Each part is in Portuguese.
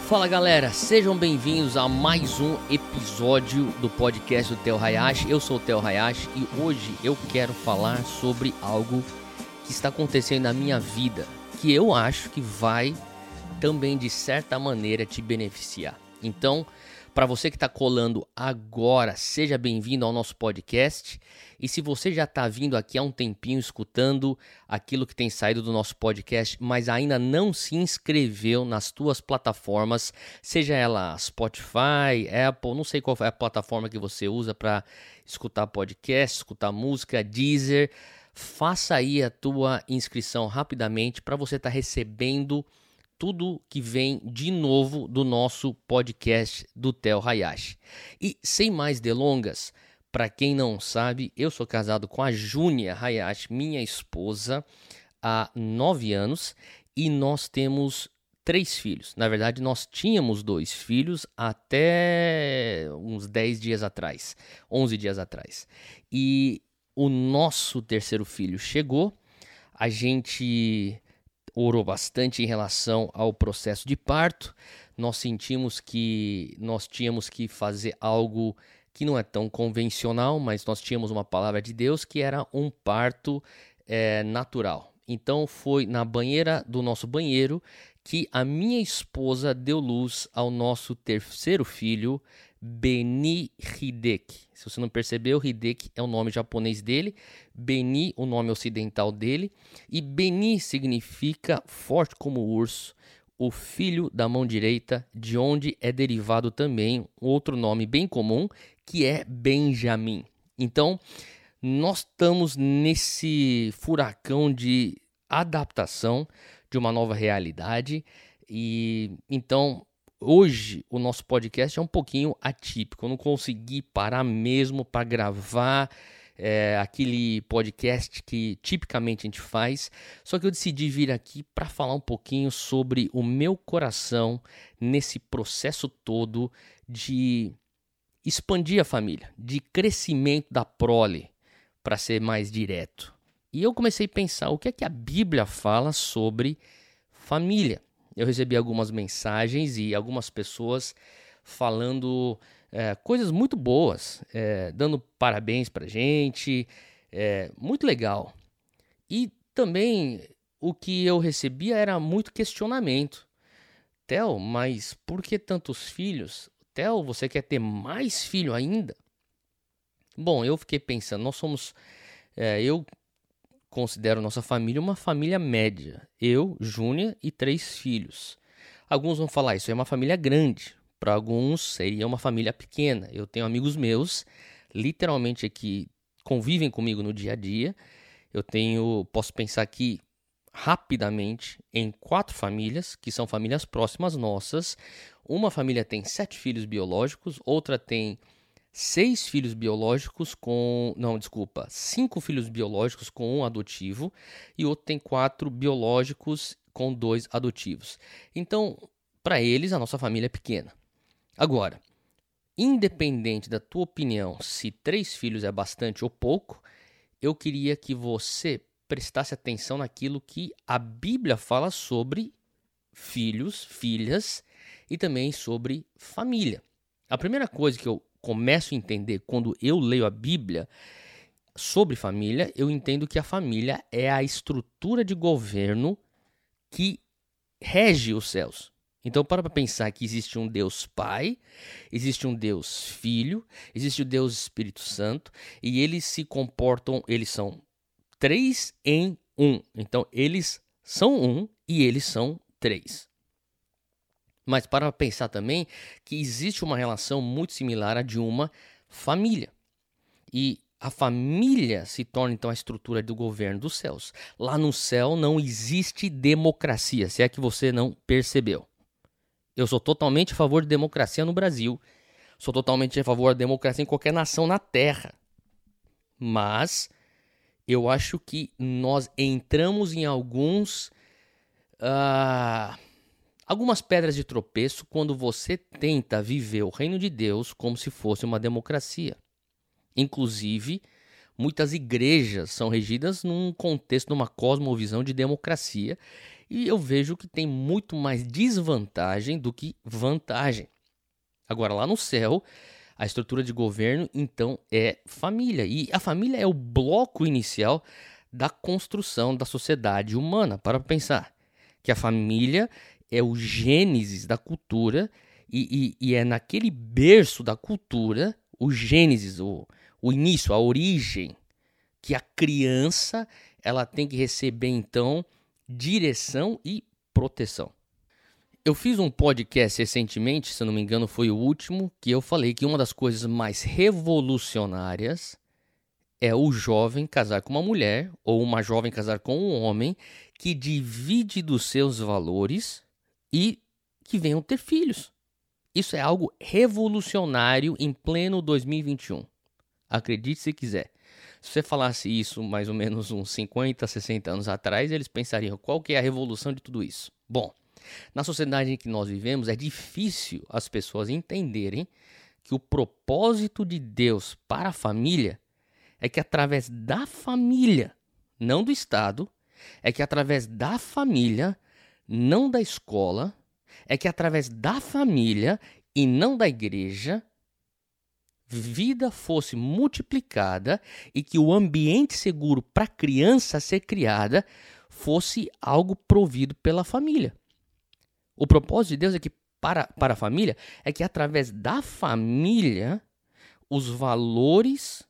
Fala galera, sejam bem-vindos a mais um episódio do podcast do Theo Hayashi. Eu sou o Theo Hayashi e hoje eu quero falar sobre algo que está acontecendo na minha vida, que eu acho que vai também de certa maneira te beneficiar. Então, para você que está colando agora, seja bem-vindo ao nosso podcast. E se você já está vindo aqui há um tempinho escutando aquilo que tem saído do nosso podcast, mas ainda não se inscreveu nas tuas plataformas, seja ela Spotify, Apple, não sei qual é a plataforma que você usa para escutar podcast, escutar música, Deezer, faça aí a tua inscrição rapidamente para você estar recebendo tudo que vem de novo do nosso podcast do Theo Hayashi. E sem mais delongas, para quem não sabe, eu sou casado com a Júnia Hayashi, minha esposa, há 9 anos e nós temos 3 filhos. Na verdade, nós tínhamos 2 filhos até uns 10 dias atrás, 11 dias atrás. E o nosso terceiro filho chegou, a gente orou bastante em relação ao processo de parto. Nós sentimos que nós tínhamos que fazer algo que não é tão convencional, mas nós tínhamos uma palavra de Deus que era um parto natural. Então foi na banheira do nosso banheiro que a minha esposa deu luz ao nosso terceiro filho, Beni Hideki. Se você não percebeu, Hideki é o nome japonês dele, Beni o nome ocidental dele, e Beni significa forte como urso, o filho da mão direita, de onde é derivado também outro nome bem comum, que é Benjamin. Então, nós estamos nesse furacão de adaptação de uma nova realidade e então hoje o nosso podcast é um pouquinho atípico. Eu não consegui parar mesmo para gravar aquele podcast que tipicamente a gente faz, só que eu decidi vir aqui para falar um pouquinho sobre o meu coração nesse processo todo de expandir a família, de crescimento da prole, para ser mais direto. E eu comecei a pensar o que é que a Bíblia fala sobre família. Eu recebi algumas mensagens e algumas pessoas falando coisas muito boas, dando parabéns pra gente, muito legal. E também o que eu recebia era muito questionamento. Theo, mas por que tantos filhos? Theo, você quer ter mais filho ainda? Bom, eu fiquei pensando, eu considero nossa família uma família média. Eu, Júnia e 3 filhos. Alguns vão falar, isso é uma família grande. Para alguns seria uma família pequena. Eu tenho amigos meus, literalmente aqui, convivem comigo no dia a dia. Posso pensar aqui rapidamente em 4 famílias, que são famílias próximas nossas. Uma família tem 7 filhos biológicos, outra tem 5 filhos biológicos com 1 adotivo e outro tem 4 biológicos com 2 adotivos. Então, para eles, a nossa família é pequena. Agora, independente da tua opinião, se 3 filhos é bastante ou pouco, eu queria que você prestasse atenção naquilo que a Bíblia fala sobre filhos, filhas e também sobre família. A primeira coisa que eu começo a entender quando eu leio a Bíblia sobre família, eu entendo que a família é a estrutura de governo que rege os céus. Então para pensar que existe um Deus Pai, existe um Deus Filho, existe o Deus Espírito Santo e eles se comportam, eles são 3 em 1. Então eles são 1 e eles são 3. Mas para pensar também que existe uma relação muito similar à de uma família. E a família se torna então a estrutura do governo dos céus. Lá no céu não existe democracia, se é que você não percebeu. Eu sou totalmente a favor de democracia no Brasil. Sou totalmente a favor da democracia em qualquer nação na Terra. Mas eu acho que nós entramos em algumas pedras de tropeço quando você tenta viver o reino de Deus como se fosse uma democracia. Inclusive, Muitas igrejas são regidas num contexto, numa cosmovisão de democracia, e eu vejo que tem muito mais desvantagem do que vantagem. Agora, lá no céu, a estrutura de governo, então, é família. E a família é o bloco inicial da construção da sociedade humana. Para pensar que a família é o gênesis da cultura e é naquele berço da cultura, o gênesis, o início, a origem, que a criança ela tem que receber, então, direção e proteção. Eu fiz um podcast recentemente, se eu não me engano foi o último, que eu falei que uma das coisas mais revolucionárias é o jovem casar com uma mulher ou uma jovem casar com um homem que divide dos seus valores e que venham ter filhos. Isso é algo revolucionário em pleno 2021. Acredite se quiser. Se você falasse isso mais ou menos uns 50, 60 anos atrás, eles pensariam, qual que é a revolução de tudo isso? Bom, na sociedade em que nós vivemos, é difícil as pessoas entenderem que o propósito de Deus para a família é que através da família, não do Estado, é que através da família, não da escola, é que através da família e não da igreja, vida fosse multiplicada e que o ambiente seguro para a criança ser criada fosse algo provido pela família. O propósito de Deus é que para a família é que através da família os valores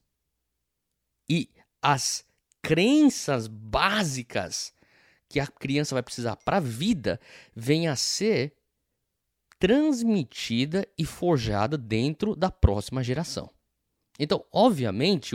e as crenças básicas que a criança vai precisar para a vida venha a ser transmitida e forjada dentro da próxima geração. Então, obviamente,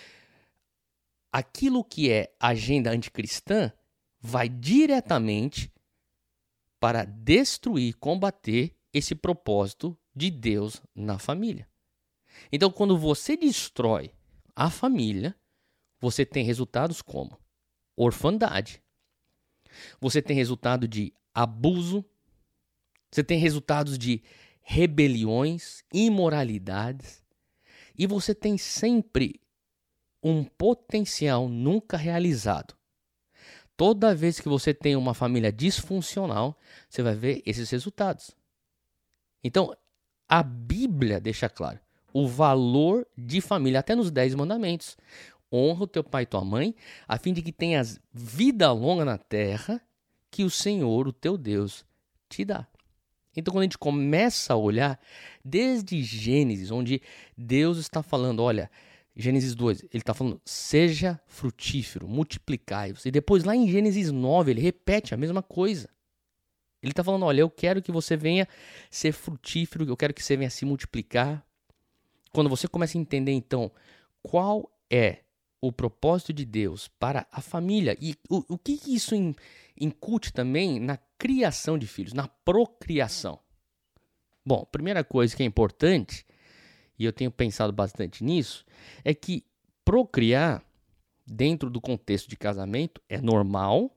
aquilo que é agenda anticristã vai diretamente para destruir, combater esse propósito de Deus na família. Então, quando você destrói a família, você tem resultados como orfandade, você tem resultado de abuso, você tem resultados de rebeliões, imoralidades, e você tem sempre um potencial nunca realizado. Toda vez que você tem uma família disfuncional, você vai ver esses resultados. Então, a Bíblia deixa claro o valor de família, até nos 10 mandamentos. Honra o teu pai e tua mãe, a fim de que tenhas vida longa na terra, que o Senhor, o teu Deus, te dá. Então, quando a gente começa a olhar, desde Gênesis, onde Deus está falando, olha, Gênesis 2, ele está falando, seja frutífero, multiplicai-vos. E depois, lá em Gênesis 9, ele repete a mesma coisa. Ele está falando, olha, eu quero que você venha ser frutífero, eu quero que você venha se multiplicar. Quando você começa a entender, então, qual é o propósito de Deus para a família e o que isso incute também na criação de filhos, na procriação. Bom, primeira coisa que é importante, e eu tenho pensado bastante nisso, é que procriar dentro do contexto de casamento é normal,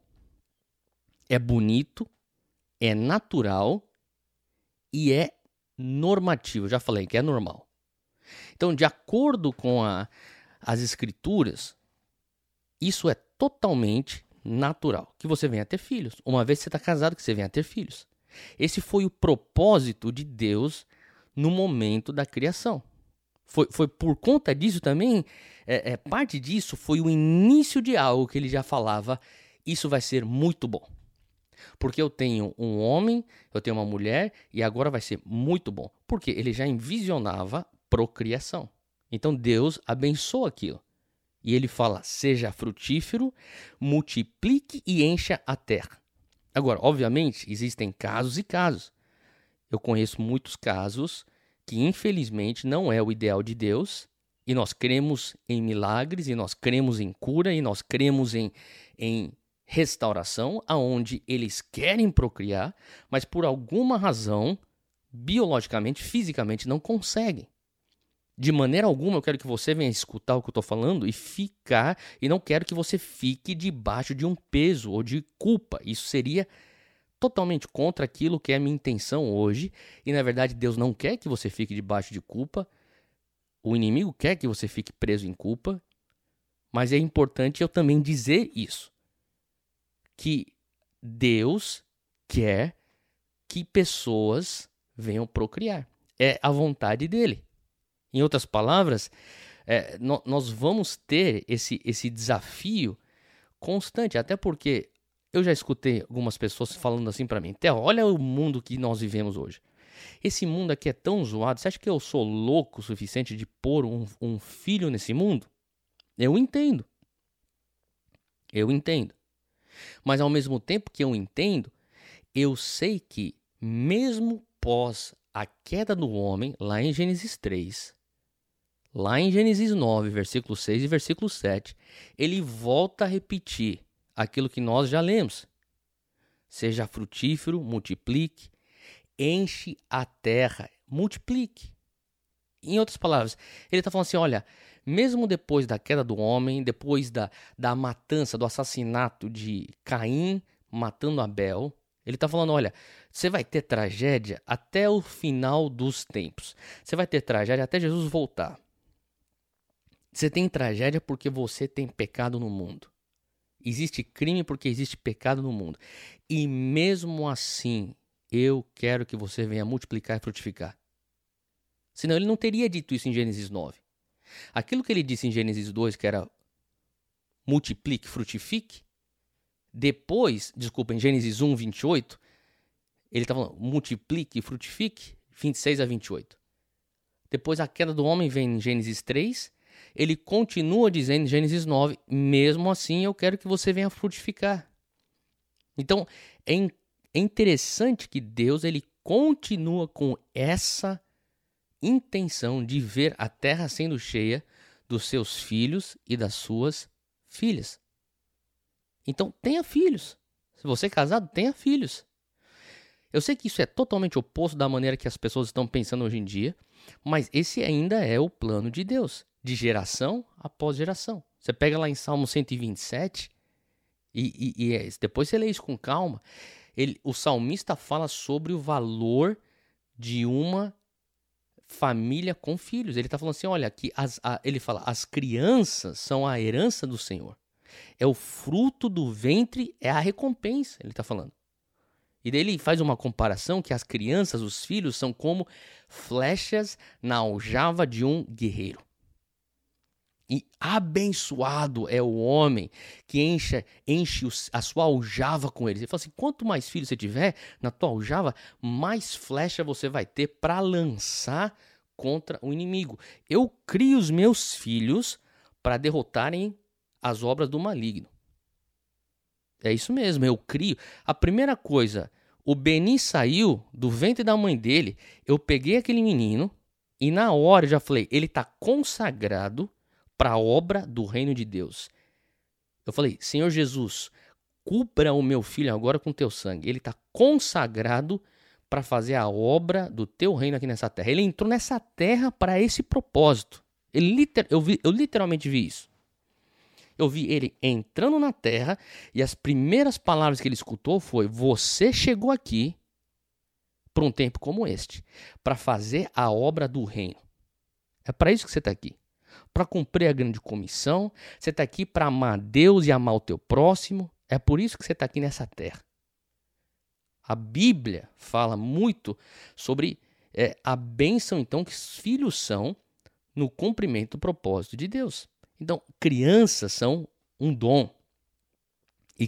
é bonito, é natural e é normativo. Eu já falei que é normal. Então, de acordo com as escrituras, isso é totalmente natural, que você venha a ter filhos. Uma vez que você está casado, que você venha a ter filhos. Esse foi o propósito de Deus no momento da criação. Foi por conta disso também, parte disso foi o início de algo que ele já falava, isso vai ser muito bom. Porque eu tenho um homem, eu tenho uma mulher, e agora vai ser muito bom. Porque ele já envisionava procriação. Então Deus abençoa aquilo. E ele fala, seja frutífero, multiplique e encha a terra. Agora, obviamente, existem casos e casos. Eu conheço muitos casos que, infelizmente, não é o ideal de Deus. E nós cremos em milagres, e nós cremos em cura, e nós cremos em restauração, aonde eles querem procriar, mas por alguma razão, biologicamente, fisicamente, não conseguem. De maneira alguma, eu quero que você venha escutar o que eu estou falando e não quero que você fique debaixo de um peso ou de culpa. Isso seria totalmente contra aquilo que é a minha intenção hoje. E, na verdade, Deus não quer que você fique debaixo de culpa. O inimigo quer que você fique preso em culpa. Mas é importante eu também dizer isso, que Deus quer que pessoas venham procriar. É a vontade dele. Em outras palavras, nós vamos ter esse desafio constante, até porque eu já escutei algumas pessoas falando assim pra mim: Theo, olha o mundo que nós vivemos hoje. Esse mundo aqui é tão zoado, você acha que eu sou louco o suficiente de pôr um filho nesse mundo? Eu entendo. Mas ao mesmo tempo que eu entendo, eu sei que mesmo pós a queda do homem, lá em Gênesis 3, lá em Gênesis 9, versículo 6 e versículo 7, ele volta a repetir aquilo que nós já lemos. Seja frutífero, multiplique, enche a terra, multiplique. Em outras palavras, ele está falando assim, olha, mesmo depois da queda do homem, depois da matança, do assassinato de Caim matando Abel, ele está falando, olha, você vai ter tragédia até o final dos tempos. Você vai ter tragédia até Jesus voltar. Você tem tragédia porque você tem pecado no mundo. Existe crime porque existe pecado no mundo. E mesmo assim, eu quero que você venha multiplicar e frutificar. Senão ele não teria dito isso em Gênesis 9. Aquilo que ele disse em Gênesis 2, que era multiplique, frutifique, depois, em Gênesis 1, 28, ele está falando multiplique e frutifique, 26 a 28. Depois a queda do homem vem em Gênesis 3, ele continua dizendo em Gênesis 9, mesmo assim eu quero que você venha frutificar. Então, é interessante que Deus ele continua com essa intenção de ver a terra sendo cheia dos seus filhos e das suas filhas. Então, tenha filhos. Se você é casado, tenha filhos. Eu sei que isso é totalmente oposto da maneira que as pessoas estão pensando hoje em dia, mas esse ainda é o plano de Deus, de geração após geração. Você pega lá em Salmo 127 e depois você lê isso com calma. O salmista fala sobre o valor de uma família com filhos. Ele está falando assim, olha, que ele fala, as crianças são a herança do Senhor. É o fruto do ventre, é a recompensa, ele está falando. E daí ele faz uma comparação que as crianças, os filhos, são como flechas na aljava de um guerreiro. E abençoado é o homem que enche a sua aljava com eles. Ele fala assim, quanto mais filhos você tiver na tua aljava, mais flecha você vai ter para lançar contra o inimigo. Eu crio os meus filhos para derrotarem as obras do maligno. É isso mesmo, eu crio. A primeira coisa, o Beni saiu do ventre da mãe dele, eu peguei aquele menino e na hora eu já falei, ele está consagrado para a obra do reino de Deus. Eu falei, Senhor Jesus, cubra o meu filho agora com teu sangue. Ele está consagrado para fazer a obra do teu reino aqui nessa terra. Ele entrou nessa terra para esse propósito. Eu literalmente vi isso. Eu vi ele entrando na terra e as primeiras palavras que ele escutou foi, você chegou aqui para um tempo como este, para fazer a obra do reino. É para isso que você está aqui. Para cumprir a grande comissão, você está aqui para amar Deus e amar o teu próximo. É por isso que você está aqui nessa terra. A Bíblia fala muito sobre a bênção, então, que os filhos são no cumprimento do propósito de Deus. Então, crianças são um dom. E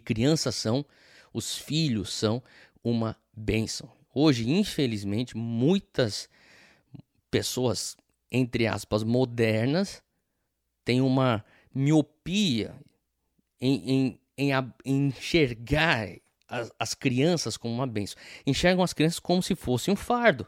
os filhos são uma bênção. Hoje, infelizmente, muitas pessoas, entre aspas, modernas, têm uma miopia em enxergar as crianças como uma bênção. Enxergam as crianças como se fosse um fardo.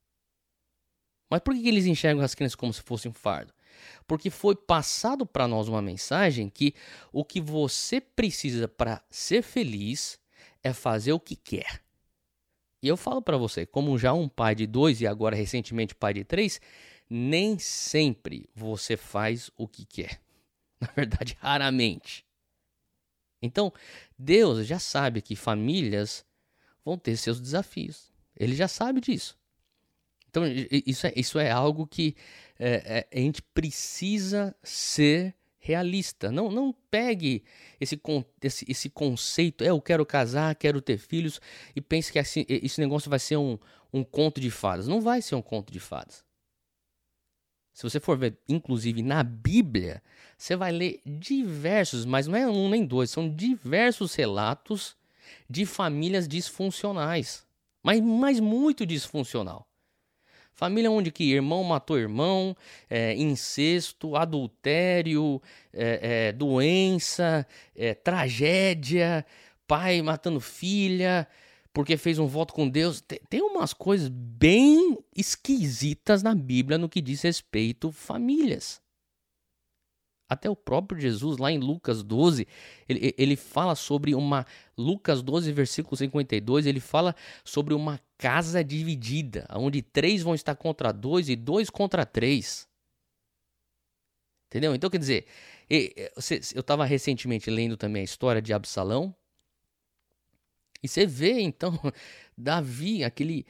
Mas por que eles enxergam as crianças como se fosse um fardo? Porque foi passado para nós uma mensagem que o que você precisa para ser feliz é fazer o que quer. E eu falo para você, como já um pai de 2 e agora recentemente pai de 3, nem sempre você faz o que quer. Na verdade, raramente. Então, Deus já sabe que famílias vão ter seus desafios. Ele já sabe disso. Então, isso é algo que a gente precisa ser realista. Não pegue esse conceito, eu quero casar, quero ter filhos, e pense que assim, esse negócio vai ser um conto de fadas. Não vai ser um conto de fadas. Se você for ver, inclusive na Bíblia, você vai ler diversos, mas não é um nem dois, são diversos relatos de famílias disfuncionais. Mas muito disfuncional. Família onde que irmão matou irmão, incesto, adultério, doença, tragédia, pai matando filha porque fez um voto com Deus. Tem umas coisas bem esquisitas na Bíblia no que diz respeito a famílias. Até o próprio Jesus, lá em Lucas 12, ele fala sobre Lucas 12, versículo 52, ele fala sobre uma casa dividida, onde 3 vão estar contra 2 e 2 contra 3. Entendeu? Então, quer dizer, eu estava recentemente lendo também a história de Absalão, e você vê, então, Davi, aquele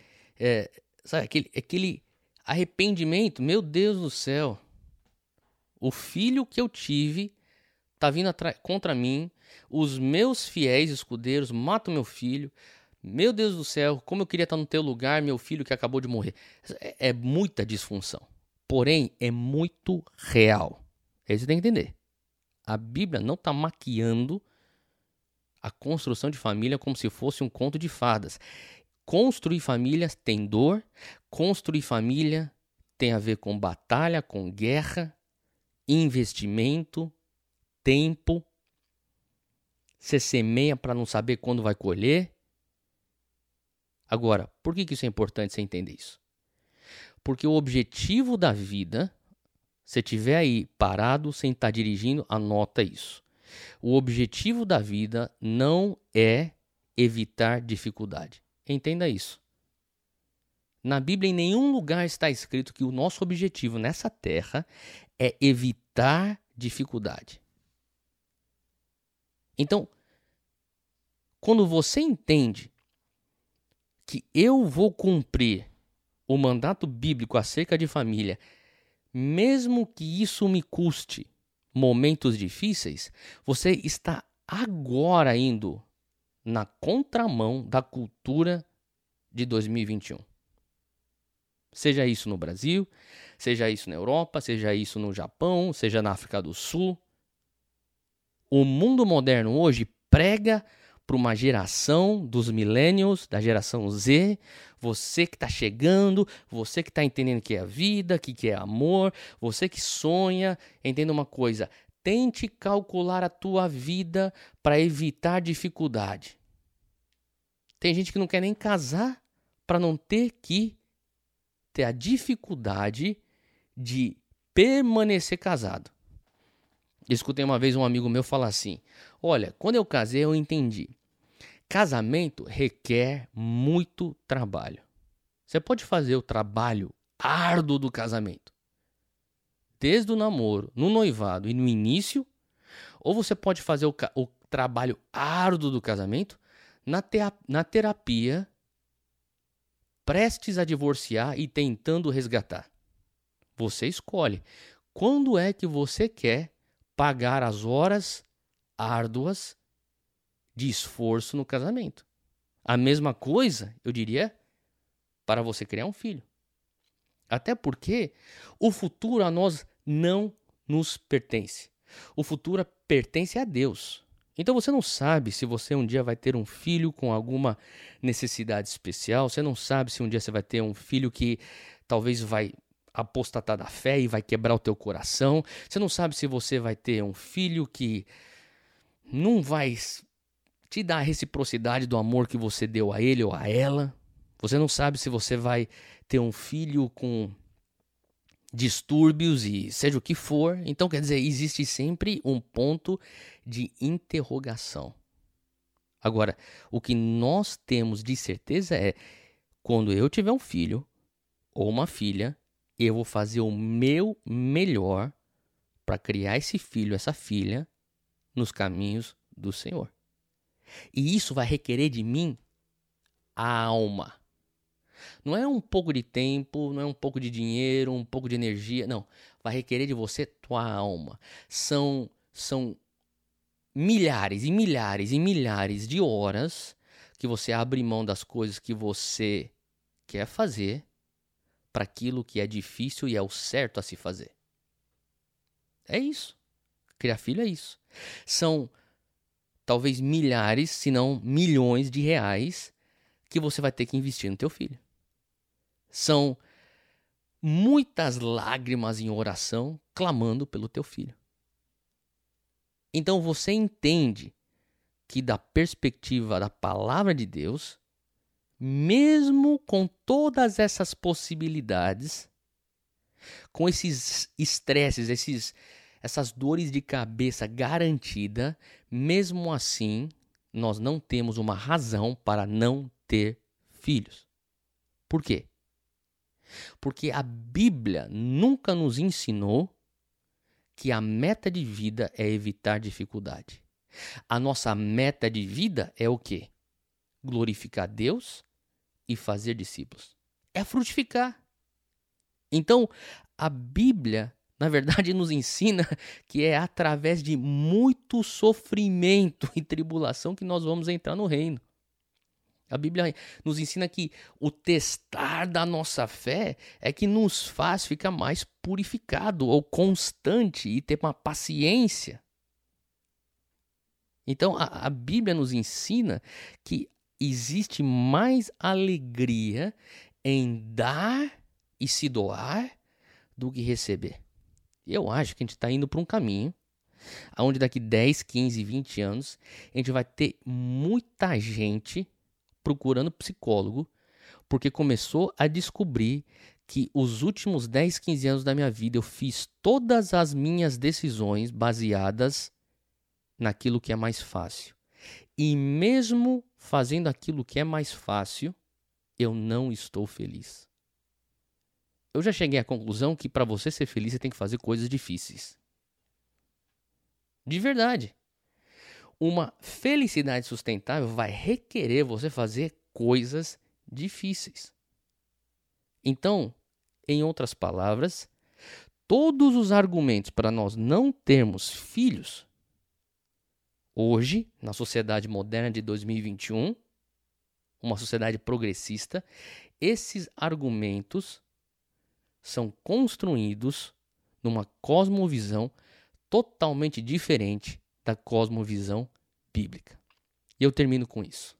arrependimento, meu Deus do céu. O filho que eu tive tá vindo contra mim. Os meus fiéis escudeiros matam meu filho. Meu Deus do céu, como eu queria estar no teu lugar, meu filho que acabou de morrer. É muita disfunção. Porém, é muito real. É isso que você tem que entender. A Bíblia não está maquiando a construção de família como se fosse um conto de fadas. Construir família tem dor. Construir família tem a ver com batalha, com guerra, investimento, tempo. Você semeia para não saber quando vai colher. Agora, por que isso é importante você entender isso? Porque o objetivo da vida, se estiver aí parado, sem estar dirigindo, anota isso. O objetivo da vida não é evitar dificuldade. Entenda isso. Na Bíblia, em nenhum lugar está escrito que o nosso objetivo nessa terra é evitar dificuldade. Então, quando você entende que eu vou cumprir o mandato bíblico acerca de família, mesmo que isso me custe momentos difíceis, você está agora indo na contramão da cultura de 2021. Seja isso no Brasil, seja isso na Europa, seja isso no Japão, seja na África do Sul. O mundo moderno hoje prega para uma geração dos millennials, da geração Z, você que está chegando, você que está entendendo o que é a vida, o que é amor, você que sonha, entenda uma coisa, tente calcular a tua vida para evitar dificuldade. Tem gente que não quer nem casar para não ter a dificuldade de permanecer casado. Eu escutei uma vez um amigo meu falar assim, olha, quando eu casei eu entendi, casamento requer muito trabalho. Você pode fazer o trabalho árduo do casamento, desde o namoro, no noivado e no início, ou você pode fazer o trabalho árduo do casamento na terapia, prestes a divorciar e tentando resgatar. Você escolhe. Quando é que você quer pagar as horas árduas de esforço no casamento? A mesma coisa, eu diria, para você criar um filho. Até porque o futuro a nós não nos pertence. O futuro pertence a Deus. Então você não sabe se você um dia vai ter um filho com alguma necessidade especial, você não sabe se um dia você vai ter um filho que talvez vai apostatar da fé e vai quebrar o teu coração, você não sabe se você vai ter um filho que não vai te dar a reciprocidade do amor que você deu a ele ou a ela, você não sabe se você vai ter um filho com distúrbios e seja o que for. Então, quer dizer, existe sempre um ponto de interrogação. Agora, o que nós temos de certeza é, quando eu tiver um filho ou uma filha, eu vou fazer o meu melhor para criar esse filho, essa filha, nos caminhos do Senhor. E isso vai requerer de mim a alma. Não é um pouco de tempo, não é um pouco de dinheiro, um pouco de energia, não. vai requerer de você tua alma. São milhares e milhares e milhares de horas que você abre mão das coisas que você quer fazer para aquilo que é difícil e é o certo a se fazer. É isso. Criar filho é isso. São talvez milhares, se não milhões de reais que você vai ter que investir no teu filho. São muitas lágrimas em oração clamando pelo teu filho. Então você entende que da perspectiva da palavra de Deus, mesmo com todas essas possibilidades, com esses estresses, essas dores de cabeça garantida, mesmo assim, nós não temos uma razão para não ter filhos. Por quê? Porque a Bíblia nunca nos ensinou que a meta de vida é evitar dificuldade. A nossa meta de vida é o quê? Glorificar Deus e fazer discípulos. É frutificar. Então, a Bíblia, na verdade, nos ensina que é através de muito sofrimento e tribulação que nós vamos entrar no reino. A Bíblia nos ensina que o testar da nossa fé é que nos faz ficar mais purificado ou constante e ter uma paciência. Então, a Bíblia nos ensina que existe mais alegria em dar e se doar do que receber. E eu acho que a gente está indo para um caminho onde daqui 10, 15, 20 anos a gente vai ter muita gente procurando psicólogo porque começou a descobrir que os últimos 10, 15 anos da minha vida eu fiz todas as minhas decisões baseadas naquilo que é mais fácil. E mesmo fazendo aquilo que é mais fácil, eu não estou feliz. Eu já cheguei à conclusão que para você ser feliz você tem que fazer coisas difíceis. De verdade. Uma felicidade sustentável vai requerer você fazer coisas difíceis. Então, em outras palavras, todos os argumentos para nós não termos filhos, hoje, na sociedade moderna de 2021, uma sociedade progressista, esses argumentos são construídos numa cosmovisão totalmente diferente da cosmovisão bíblica. E eu termino com isso.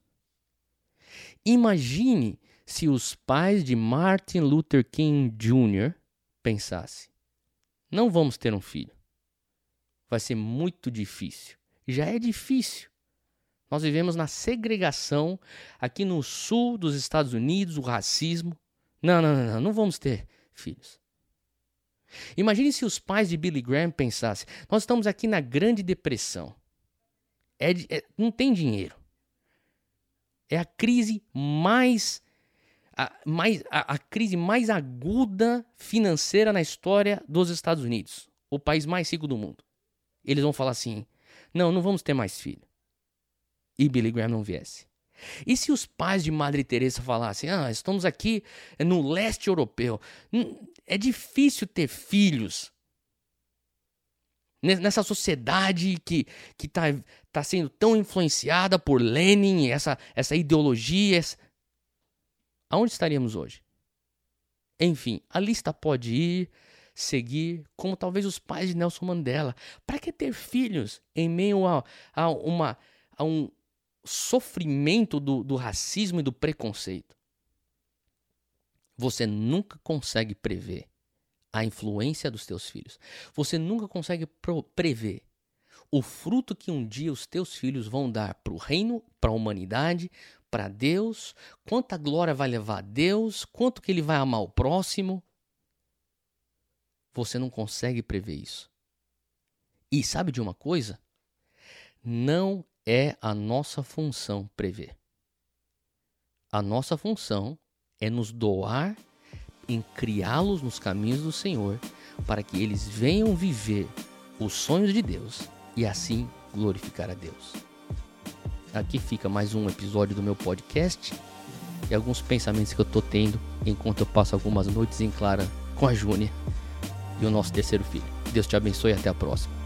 Imagine se os pais de Martin Luther King Jr. pensassem: não vamos ter um filho. Vai ser muito difícil. Já é difícil. Nós vivemos na segregação aqui no sul dos Estados Unidos, o racismo. Não vamos ter filhos. Imagine se os pais de Billy Graham pensassem: nós estamos aqui na Grande Depressão. Não tem dinheiro. É a crise a crise mais aguda financeira na história dos Estados Unidos. O país mais rico do mundo. Eles vão falar assim: não vamos ter mais filho. E Billy Graham não viesse. E se os pais de Madre Teresa falassem: estamos aqui no leste europeu, é difícil ter filhos nessa sociedade que tá sendo tão influenciada por Lenin, essa ideologia. Aonde estaríamos hoje? Enfim, a lista pode ir, seguir, como talvez os pais de Nelson Mandela. Para que ter filhos em meio a um sofrimento do racismo e do preconceito? Você nunca consegue prever a influência dos teus filhos. Você nunca consegue prever o fruto que um dia os teus filhos vão dar para o reino, para a humanidade, para Deus, quanta glória vai levar a Deus, quanto que ele vai amar o próximo. Você não consegue prever isso. E sabe de uma coisa? Não é a nossa função prever. A nossa função é nos doar em criá-los nos caminhos do Senhor, para que eles venham viver os sonhos de Deus e assim glorificar a Deus. Aqui fica mais um episódio do meu podcast e alguns pensamentos que eu estou tendo enquanto eu passo algumas noites em clara com a Júnia. e o nosso terceiro filho. Deus te abençoe e até a próxima.